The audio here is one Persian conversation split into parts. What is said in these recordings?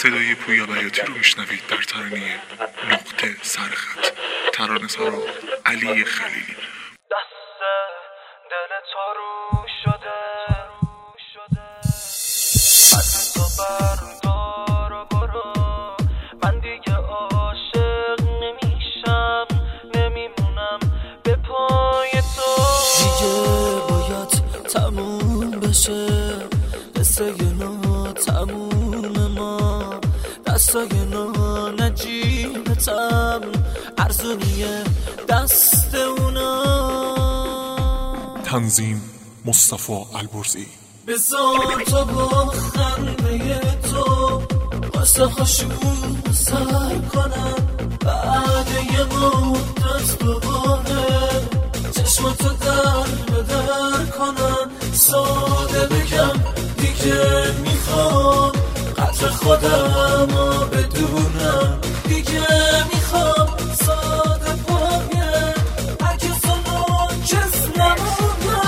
صدای پویا بیاتی رو میشنوید در ترانه نقطه سرخط، ترانه سرا علی خلیلی. دست دل تو رو شده، از تو بردار و برو، من دیگه عاشق نمیشم، نمیمونم به پای تو. دیگه باید تموم بشه قصه نو تموم ما، دستای نو نجیبتم ارزونیه دست اونا. تنظیم مصطفی البرزی. بذار تو با خنده تو واسه هاشون سر کنم، بعد یه مدت دوباره چشماتو در به در کنم. ساده بگم دیگه میخوام قدر خودم رو بدونم، دیگه میخوام ساده باید هرگز و ناچیز نمونم.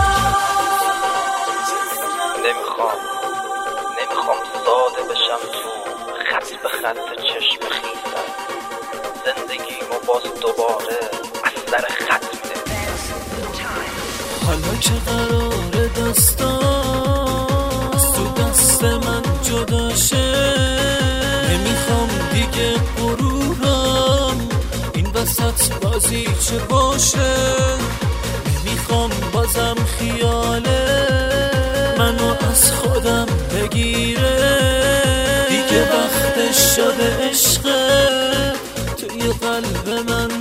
نمیخوام ساده بشم تو خط به خط چشم خیزم، زندگیمو باز دوباره از سر خط میده. حالا که قراره دستان از تو دست من جدا شه، نمیخوام دیگه غرورم این وسط بازی چه باشه، نمیخوام بازم خیاله منو از خودم بگیره. دیگه وقتش شده عشقه توی قلب من